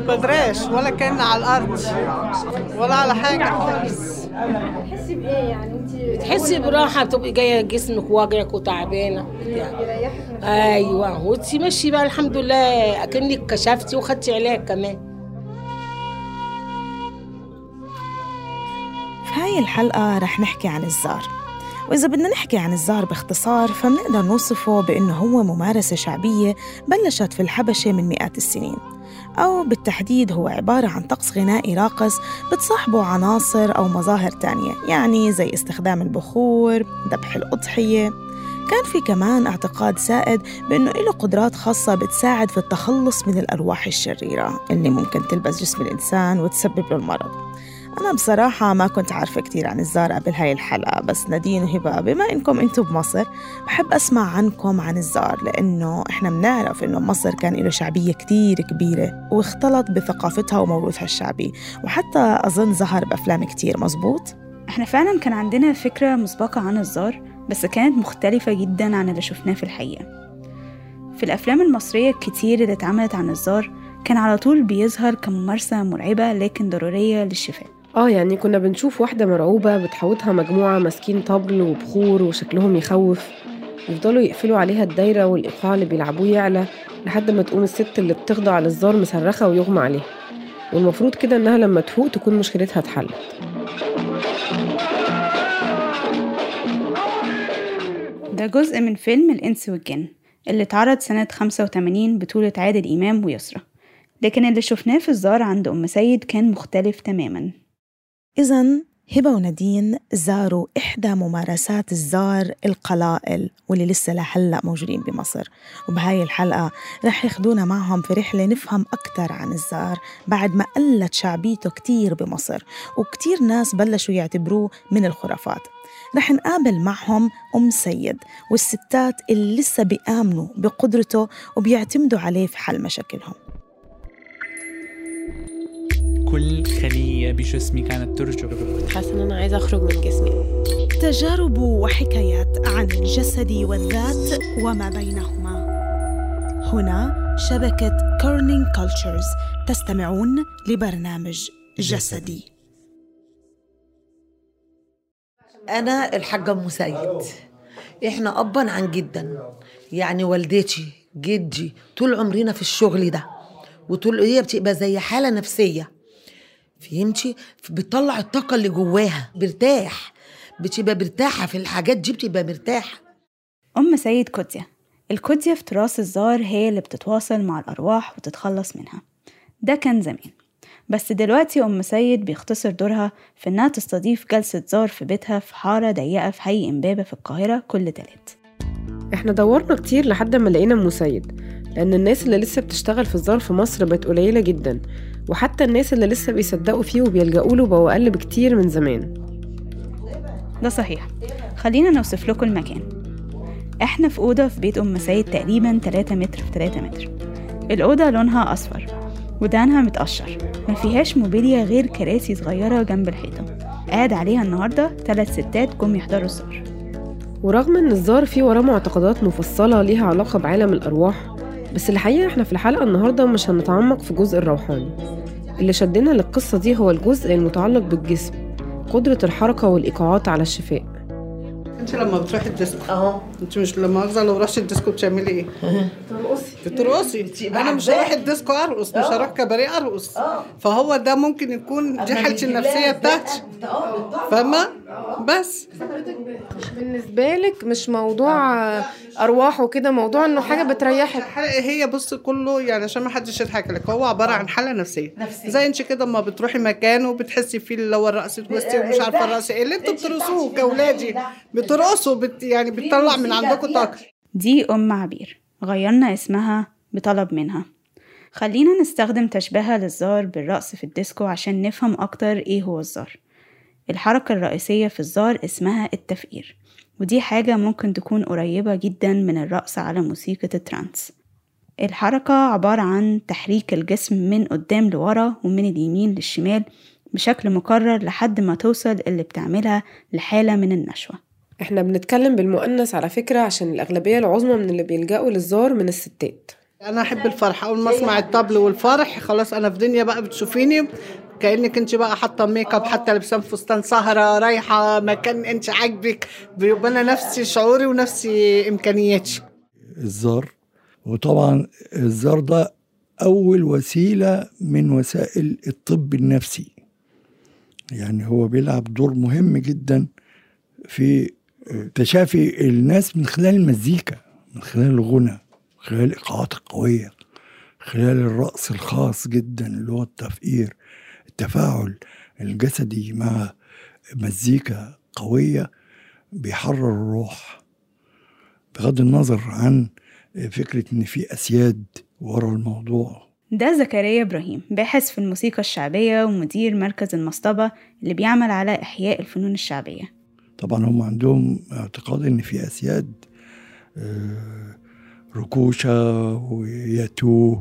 بدراش ولا كأن على الأرض ولا على حاجة خالص. بتحسي بإيه يعني أنت؟ بتحسي براحة، بتبقي جاية جسمك واجعك وتعبانة. أيوة، وتمشي بقى الحمد لله أكنك كشفتي وخدتي علاج كمان. في هاي الحلقة رح نحكي عن الزار، وإذا بدنا نحكي عن الزار باختصار فمنقدر نوصفه بأنه هو ممارسة شعبية بلشت في الحبشة من مئات السنين، أو بالتحديد هو عبارة عن طقس غنائي راقص بتصاحبه عناصر أو مظاهر تانية، يعني زي استخدام البخور، ذبح الأضحية. كان في كمان اعتقاد سائد بأنه له قدرات خاصة بتساعد في التخلص من الأرواح الشريرة اللي ممكن تلبس جسم الإنسان وتسبب له المرض. أنا بصراحة ما كنت عارفة كتير عن الزار قبل هاي الحلقة، بس نادين وهبة بما إنكم أنتوا بمصر بحب أسمع عنكم عن الزار، لأنه إحنا بنعرف إنه مصر كان له شعبية كتير كبيرة واختلط بثقافتها وموروثها الشعبي، وحتى أظن ظهر بأفلام كتير. مزبوط؟ إحنا فعلاً كان عندنا فكرة مسبقة عن الزار، بس كانت مختلفة جداً عن اللي شفناه في الحقيقة. في الأفلام المصرية الكتير اللي اتعملت عن الزار كان على طول بيظهر كممارسة مرعبة لكن ضرورية للشفاء. يعني كنا بنشوف واحدة مرعوبة بتحوطها مجموعة ماسكين طبل وبخور وشكلهم يخوف، يفضلوا يقفلوا عليها الدايرة والإيقاع اللي بيلعبوه يعلى لحد ما تقوم الست اللي بتخضع للزار مصرخة ويغمى عليها، والمفروض كده إنها لما تفوق تكون مشكلتها اتحلت. ده جزء من فيلم الإنس والجن اللي اتعرض سنة 85 بطولة عادل إمام ويسرى، لكن اللي شفناه في الزار عند أم سيد كان مختلف تماماً. إذن هبة ونادين زاروا إحدى ممارسات الزار القلائل واللي لسه لهلأ موجودين بمصر، وبهاي الحلقة رح ياخدونا معهم في رحلة نفهم أكتر عن الزار بعد ما قلت شعبيته كتير بمصر وكتير ناس بلشوا يعتبروه من الخرافات. رح نقابل معهم أم سيد والستات اللي لسه بيآمنوا بقدرته وبيعتمدوا عليه في حل مشاكلهم. كل خلية بجسمي كانت ترجف. حاسة إن أنا عايزة أخرج من جسمي. تجارب وحكايات عن الجسد والذات وما بينهما. هنا شبكة كورنينج كولتشرز، تستمعون لبرنامج جسدي. أنا الحاجة أم سيد. إحنا أبا عن جدا، يعني والدتي جدي طول عمرنا في الشغل ده، وطول هي بتبقى زي حالة نفسية، فهمتي؟ بتطلع الطاقة اللي جواها، برتاح، بتبقى مرتاحة في الحاجات دي، بتبقى مرتاحة. أم سيد كوديا. الكوديا في تراث الزار هي اللي بتتواصل مع الأرواح وتتخلص منها. ده كان زمان، بس دلوقتي أم سيد بيختصر دورها في إنها تستضيف جلسة زار في بيتها في حارة ضيقة في حي إمبابة في القاهرة كل تلات. إحنا دورنا كتير لحد ما لقينا أم سيد، لأن الناس اللي لسه بتشتغل في الزار في مصر بقت قليلة جدا، وحتى الناس اللي لسه بيصدقوا فيه وبيلجأوا له بقوا أقل بكتير من زمان. ده صحيح. خلينا نوصف لكم المكان. إحنا في أوضة في بيت أم سيد تقريبا 3 متر في 3 متر. الأوضة لونها أصفر ودهانها متقشر، ما فيهاش موبيليا غير كراسي صغيرة جنب الحيطة قاعد عليها النهاردة 3 ستات جم يحضروا الزار. ورغم إن الزار فيه وراه معتقدات مفصلة ليها علاقة بعالم الأرواح، بس الحقيقة إحنا في الحلقة النهاردة مش هنتعمق في الجزء الروحاني. اللي شدنا للقصة دي هو الجزء المتعلق بالجسم، قدرة الحركة والإيقاعات على الشفاء. انت لما بتروحي الديسكو انت مش لما أغزى لو رحتي الديسكو بتعملي ايه؟ بترقصي. انا مش هروح الديسكو ارقص، مش هروح كباريه ارقص. فهو ده ممكن يكون دي حالتي النفسيه بتاعتي، فاهمه؟ بس مش بالنسبه لك مش موضوع ارواح وكده، موضوع انه حاجه بتريحك. هي بص كله يعني عشان ما حدش يضحك لك، هو عباره عن حاله نفسيه. زي انت كده اما بتروحي مكان وبتحسي فيه اللي هو الرقص تويستي ومش عارفه الرقص ايه اللي انتوا بترقصوه كاولادي، بترقصوا يعني بتطلع من عندكم طاقه. دي أم عبير غيرنا اسمها بطلب منها. خلينا نستخدم تشبيهها للزار بالرقص في الديسكو عشان نفهم أكتر إيه هو الزار. الحركة الرئيسية في الزار اسمها التفقير، ودي حاجة ممكن تكون قريبة جدا من الرقص على موسيقى الترانس. الحركة عبارة عن تحريك الجسم من قدام لورا ومن اليمين للشمال بشكل مكرر لحد ما توصل اللي بتعملها لحالة من النشوة. احنا بنتكلم بالمؤنث على فكرة عشان الأغلبية العظمى من اللي بيلجأوا للزار من الستات. انا احب الفرح، اول ما اسمع الطبل والفرح خلاص انا في دنيا بقى، بتشوفيني كأنك انت بقى حاطه ميك اب، حتى لابسه فستان سهره رايحه مكان انت عاجبك، بيبقى انا نفسي شعوري ونفسي امكانياتي. الزار، وطبعا الزار ده اول وسيله من وسائل الطب النفسي، يعني هو بيلعب دور مهم جدا في تشافي الناس من خلال المزيكا، من خلال الغنى، من خلال الإيقاعات القوية، خلال الرقص الخاص جدا اللي هو التفقير، التفاعل الجسدي مع مزيكا قوية بيحرر الروح، بغض النظر عن فكرة إن في أسياد ورا الموضوع. ده زكريا إبراهيم، باحث في الموسيقى الشعبية ومدير مركز المصطبة اللي بيعمل على إحياء الفنون الشعبية. طبعا هم عندهم اعتقاد إن في أسياد، ركوشة وياتو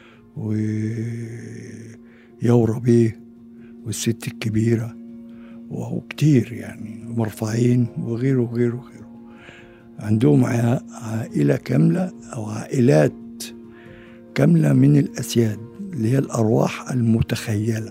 ويورا بيه والست الكبيرة وكتير يعني مرفعين وغيره وغيره وغيره. عندهم عائلة كاملة أو عائلات كاملة من الأسياد اللي هي الأرواح المتخيلة.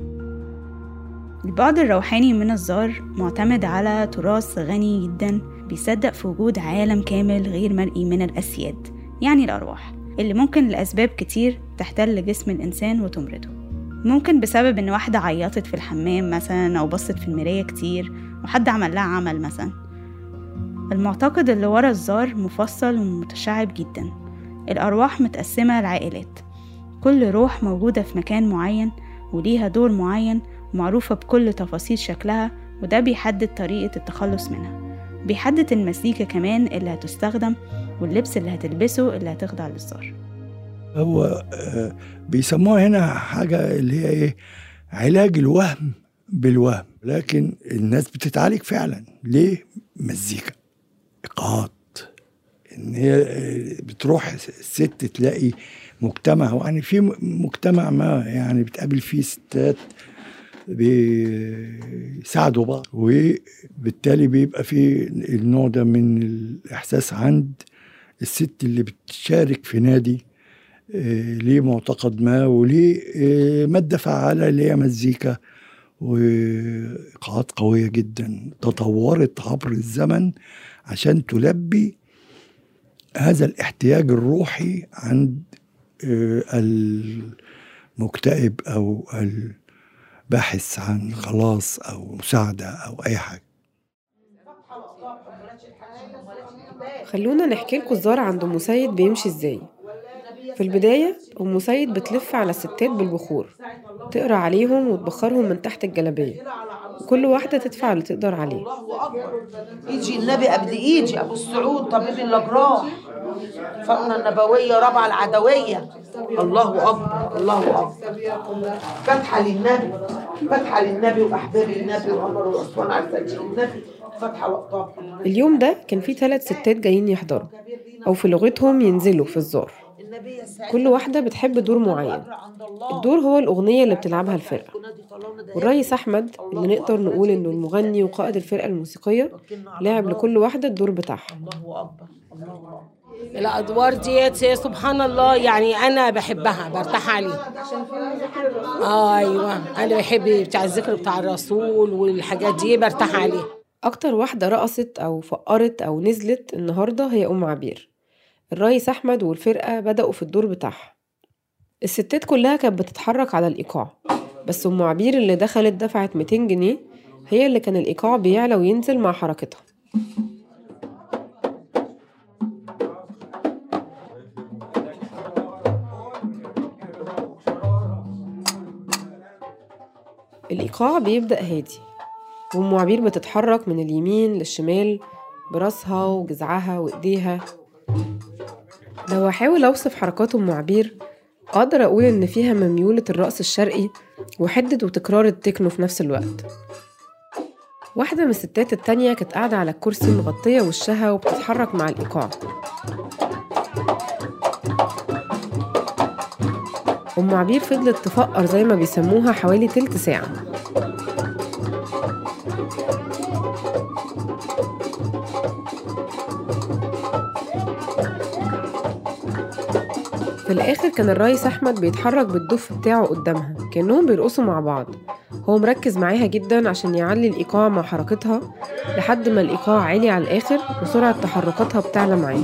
البعد الروحاني من الزار معتمد على تراث غني جدا، بيصدق في وجود عالم كامل غير مرئي من الأسياد، يعني الأرواح اللي ممكن لأسباب كتير تحتل جسم الإنسان وتمرضه. ممكن بسبب إن واحدة عيطت في الحمام مثلا، أو بصت في المراية كتير وحد عمل لها عمل مثلا. المعتقد اللي ورا الزار مفصل ومتشعب جدا. الأرواح متقسمة لعائلات، كل روح موجودة في مكان معين وليها دور معين، معروفة بكل تفاصيل شكلها، وده بيحدد طريقة التخلص منها، بيحدد المزيكا كمان اللي هتستخدم واللبس اللي هتلبسه اللي هتخضع للزار. هو بيسموها هنا حاجة اللي هي ايه، علاج الوهم بالوهم، لكن الناس بتتعالج فعلا. ليه؟ مزيكا، إيقاعات، إن هي بتروح الست تلاقي مجتمع، يعني في مجتمع ما يعني بتقابل فيه ستات بيساعدوا بعض، وبالتالي بيبقى في النوع ده من الإحساس عند الست اللي بتشارك في نادي ليه معتقد ما وليه مادة فعالة اللي هي مزيكا وإيقاعات قوية جدا تطورت عبر الزمن عشان تلبي هذا الاحتياج الروحي عند المكتئب أو الباحث عن خلاص أو مساعدة أو أي حاجة. خلونا نحكي لكم الزار عند أم سيد بيمشي ازاي. في البداية أم سيد بتلف على الستات بالبخور، تقرأ عليهم وتبخرهم من تحت الجلابية، وكل واحدة تدفع اللي تقدر عليه. يجي النبي قبل يجي أبو السعود طبيب الأجراح، فاطمة النبوية رابعة العدوية. الله أكبر الله أكبر. فتحة للنبي، فتحة للنبي وأحباب النبي وعمر وأسوان على سبيل النبي، فتحة وقتها. اليوم ده كان في 3 ستات جايين يحضروا، أو في لغتهم ينزلوا في الزار. كل واحدة بتحب دور معين. الدور هو الأغنية اللي بتلعبها الفرقة، والريس أحمد اللي نقدر نقول إنه المغني وقائد الفرقة الموسيقية لعب لكل واحدة الدور بتاعها. الله أكبر الله أكبر. الأدوار ديت سبحان الله يعني أنا بحبها، برتاح عليها. أيوة أنا بحب بتاع الذكر بتاع الرسول والحاجات دي برتاح عليها. أكتر واحدة رقصت أو فقرت أو نزلت النهاردة هي أم عبير. الريس أحمد والفرقة بدأوا في الدور بتاعها. الستات كلها كانت بتتحرك على الإيقاع، بس أم عبير اللي دخلت دفعت 200 جنيه هي اللي كان الإيقاع بيعلى وينزل مع حركتها. الإيقاع بيبدأ هادي، وأم عبير بتتحرك من اليمين للشمال براسها وجذعها وإيديها. لو أحاول أوصف حركات أم عبير أقدر أقول إن فيها من ميولة الرقص الشرقي وحدة وتكرار التكنو في نفس الوقت. واحدة من الستات التانية كانت قاعدة على الكرسي مغطية وشها وبتتحرك مع الإيقاع. أم عبير فضلت تفقر زي ما بيسموها حوالي 3 ساعة. الآخر كان الريس أحمد بيتحرك بالدف بتاعه قدامها كأنهم بيرقصوا مع بعض. هو مركز معاها جدا عشان يعلي الإيقاع مع حركتها لحد ما الإيقاع عالي على الآخر وسرعة تحركاتها بتعلى معاه.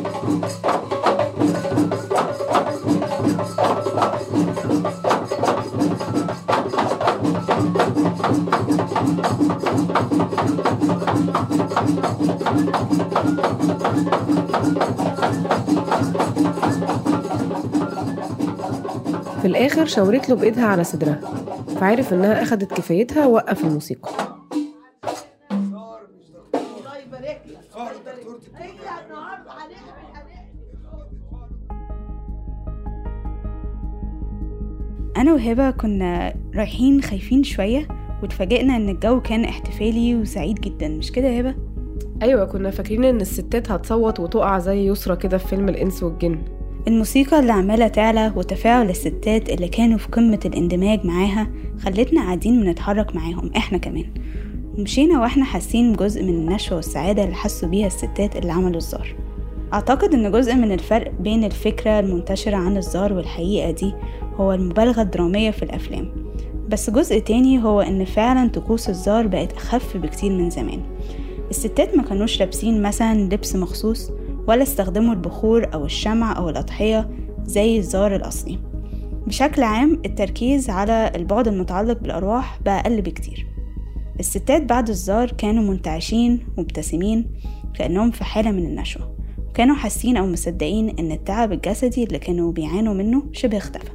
في الآخر شاورت له بإيدها على صدرها، فعرف إنها أخدت كفايتها ووقف الموسيقى. أنا وهبة كنا رايحين خايفين شوية واتفاجئنا إن الجو كان احتفالي وسعيد جدا، مش كده يا هبة؟ أيوة، كنا فاكرين إن الستات هتصوت وتقع زي يسرى كده في فيلم الإنس والجن. الموسيقى اللي عمالة تعلى وتفاعل الستات اللي كانوا في قمة الاندماج معاها خلتنا قاعدين بنتحرك معاهم احنا كمان، ومشينا واحنا حاسين بجزء من النشوة والسعادة اللي حسوا بيها الستات اللي عملوا الزار. أعتقد إن جزء من الفرق بين الفكرة المنتشرة عن الزار والحقيقة دي هو المبالغة الدرامية في الأفلام، بس جزء تاني هو إن فعلا طقوس الزار بقت أخف بكتير من زمان. الستات ما كانوش لابسين مثلا لبس مخصوص ولا استخدموا البخور أو الشمع أو الأضحية زي الزار الأصلي. بشكل عام التركيز على البعد المتعلق بالأرواح بقى أقل بكتير. الستات بعد الزار كانوا منتعشين ومبتسمين كأنهم في حالة من النشوة، وكانوا حاسين أو مصدقين إن التعب الجسدي اللي كانوا بيعانوا منه شبه اختفى.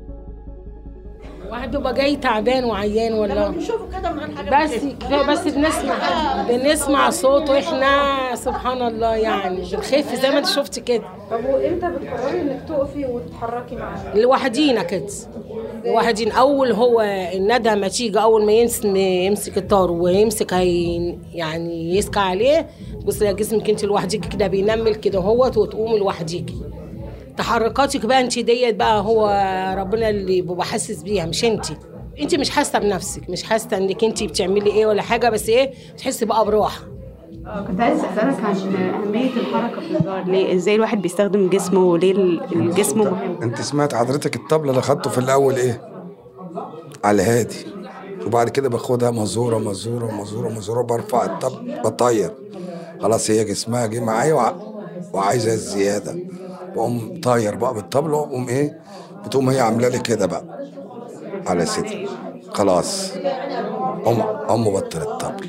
واحد بيبقى جاي تعبان وعيان ولا بنشوفه كده من غير حاجه بس بنسمع صوته احنا سبحان الله، يعني بنخف زي ما انت شفت كده. طب وامتى بتقرري انك تقفي وتتحركي معاه؟ لوحدينا كده، لوحدين. اول هو الندى ما تيجي اول ما يمسك الطار ويمسك يعني يسكى عليه، بص يا جسمك انت لوحديك كده بينمل كده هوت وتقوم لوحديك. تحركاتك بقى انت ديت بقى هو ربنا اللي بيبقى حاسس بيها، مش انت مش حاسه بنفسك، مش حاسه انك انت بتعملي ايه ولا حاجه، بس ايه بتحسي بقى براحه. كنت عايز اسالك عن اهميه الحركه في الزار، ليه ازاي الواحد بيستخدم جسمه وليه الجسم مهم؟ انت سمعت حضرتك الطبله اللي خدته في الاول ايه؟ على الهادي، وبعد كده باخدها مزوره مزوره مزوره مزوره، برفع الطبل بطير، خلاص هي جسمها جه معايا وعايزه الزياده، بقوم طاير بقى بالطبل، وأقوم ايه بتقوم هي عامله لي كده بقى على صدري، خلاص أم بطل الطبل.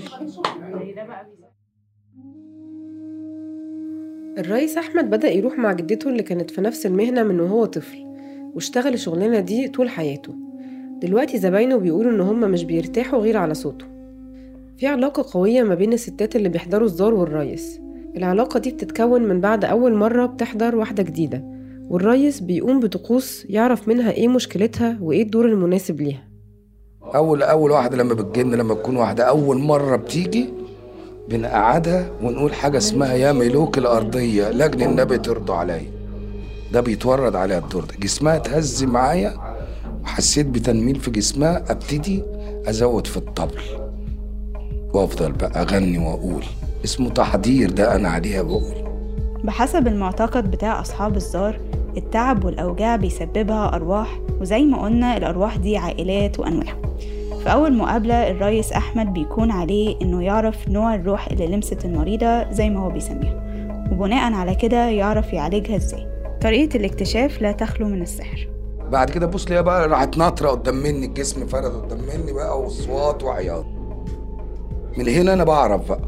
الريس أحمد بدأ يروح مع جدته اللي كانت في نفس المهنة من وهو طفل، واشتغل الشغلانة دي طول حياته. دلوقتي زباينه بيقولوا إن هم مش بيرتاحوا غير على صوته. في علاقة قوية ما بين الستات اللي بيحضروا الزار والريس. العلاقة دي بتتكون من بعد أول مرة بتحضر واحدة جديدة، والريس بيقوم بطقوس يعرف منها إيه مشكلتها وإيه الدور المناسب ليها. أول واحدة لما بتجن، لما تكون واحدة أول مرة بتيجي، بنقعدها ونقول حاجة اسمها يا ملوك الأرضية لجن النبي ترضوا عليا. ده بيتورد عليها الدور ده، جسمها تهز معايا وحسيت بتنميل في جسمها، أبتدي أزود في الطبل وأفضل بقى أغني وأقول. اسمه تحضير ده، أنا عليها بقول. بحسب المعتقد بتاع أصحاب الزار التعب والأوجاع بيسببها أرواح، وزي ما قلنا الأرواح دي عائلات وأنواع. في أول مقابلة الريس أحمد بيكون عليه إنه يعرف نوع الروح اللي لمست المريضة زي ما هو بيسميها، وبناء على كده يعرف يعالجها إزاي. طريقة الاكتشاف لا تخلو من السحر. بعد كده بص ليها بقى راحت ناطرة قدام مني، الجسم فرد قدام مني بقى، وصوات وعياط. من هنا أنا بعرف بقى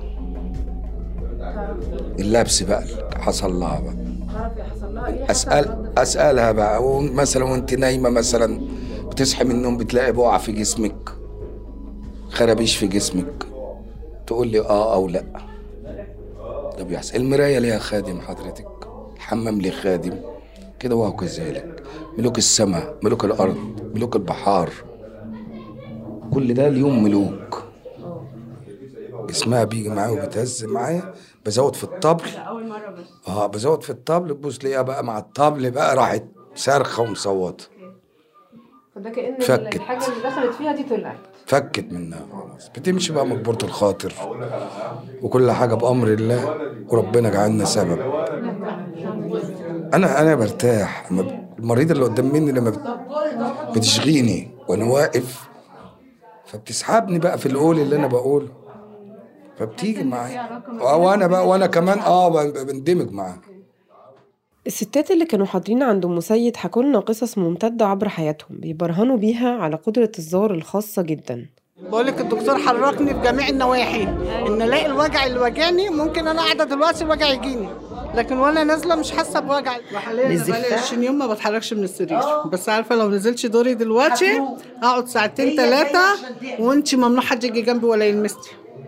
اللبس بقى اللي حصل لها بقى. أسألها بقى، مثلا وانت نايمة مثلا بتصحي من النوم بتلاقي بقعة في جسمك، خرابيش في جسمك، تقول لي أو لأ. ده بيحصل. المراية ليها خادم حضرتك، الحمام ليه خادم كده، وهو كذلك. ملوك السماء، ملوك الأرض، ملوك البحار، كل ده اليوم ملوك. جسمها بيجي معايا وبتهز معايا، بزود في الطبل. بزود في الطبل، تبص ليها بقى مع الطبل بقى راحت صارخة ومصوتة. فده كأن فكت. الحاجة اللي دخلت فيها دي طلعت، فكت منها خلاص، بتمشي بقى مجبورة الخاطر، وكل حاجة بأمر الله، وربنا جعلنا سبب. أنا برتاح المريضة اللي قدام مني لما بتشغيني وانا واقف فبتسحبني بقى في القول اللي انا بقوله، فبتيجي معايا وانا كمان بندمج معاها. الستات اللي كانوا حاضرين عند أم سيد حكوا لنا قصص ممتدة عبر حياتهم بيبرهنوا بيها على قدرة الزار الخاصة جدا. بقولك الدكتور حركني في جميع النواحي، ان الاقي الوجع اللي واجعني ممكن انا قاعده دلوقتي الوجع يجيني، لكن وانا نازله مش حاسه بوجع. وحاليا بقالي 20 يوم ما بتحركش من السرير، بس عارفه لو نزلتش دوري دلوقتي اقعد ساعتين 3 وانت ممنوع حد يجي جنبي ولا يلمسني.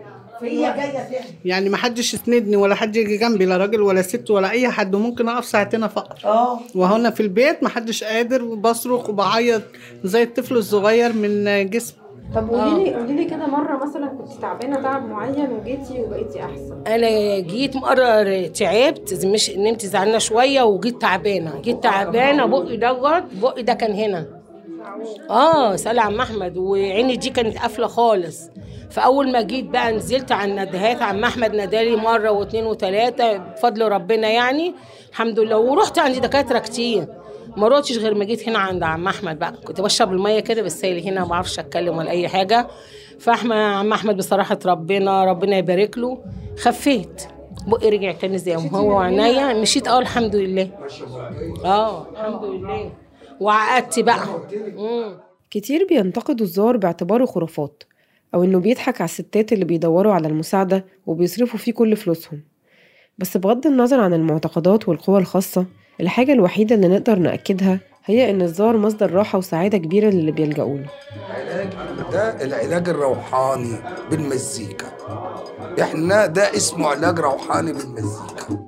يعني ما حدش يسندني ولا حد يجي جنبي، لا راجل ولا ست ولا اي حد، وممكن اقف ساعتين افقر. وهنا في البيت ما حدش قادر، وبصرخ وبعيط زي الطفل الصغير من جسم. طب قولي لي كده مره مثلا كنت تعبانه تعب معين وجيتي وبقيتي احسن؟ انا جيت مره تعبت، مش نمت زعلانه شويه وجيت تعبانه بقي ده كان هنا. سأل عم احمد، وعيني دي كانت قافله خالص. فاول ما جيت بقى نزلت على الندهات، عم احمد نادالي مره واثنين وثلاثه بفضل ربنا يعني الحمد لله. ورحت عند دكاتره كتير، ما روحتش غير ما جيت هنا عند عم احمد. بقى كنت بشرب الميه كده بالسائل هنا، ما بعرفش اتكلم ولا اي حاجه. عم احمد بصراحه ربنا يبارك له، خفيت بقي رجع تاني زي ما هو، وعينيا مشيت. الحمد لله. الحمد لله. وعقدت بقى. كتير بينتقدوا الزار باعتباره خرافات، أو إنه بيضحك على الستات اللي بيدوروا على المساعدة وبيصرفوا فيه كل فلوسهم. بس بغض النظر عن المعتقدات والقوى الخاصة، الحاجة الوحيدة اللي نقدر نأكدها هي إن الزار مصدر راحة وسعادة كبيرة للي بيلجأوا له. ده العلاج الروحاني بالمزيكا، إحنا ده اسمه علاج روحاني بالمزيكا.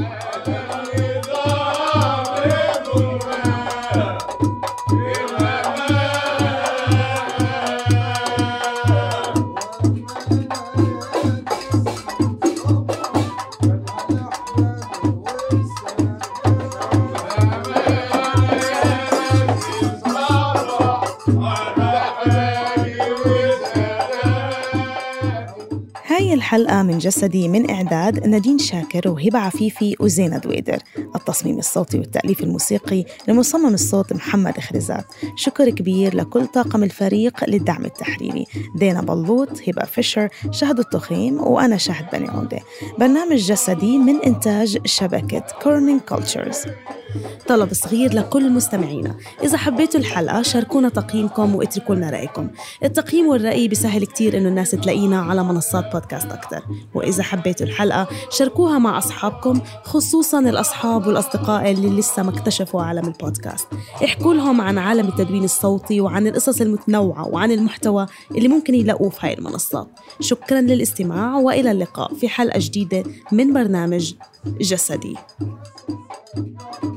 هاي الحلقة من جسدي من إعداد نادين شاكر وهبة عفيفي وزينة دويدر، التصميم الصوتي والتأليف الموسيقي لمصمم الصوت محمد خرزات. شكر كبير لكل طاقم الفريق للدعم التحريري، دينا بلوط، هبة فيشر، شهد التخيم، وأنا شهد بني عودة. برنامج جسدي من إنتاج شبكة كورنينج كولتشرز. طلب صغير لكل مستمعينا، إذا حبيتوا الحلقة شاركونا تقييمكم واتركوا لنا رأيكم. التقييم والرأي بيسهل كتير إنه الناس تلاقينا على منصات بودكاست أكتر. وإذا حبيتوا الحلقة شاركوها مع أصحابكم، خصوصاً الأصحاب والأصدقاء اللي لسه ما اكتشفوا عالم البودكاست. احكوا لهم عن عالم التدوين الصوتي وعن القصص المتنوعة وعن المحتوى اللي ممكن يلاقوه في هاي المنصات. شكراً للاستماع، وإلى اللقاء في حلقة جديدة من برنامج جسدي.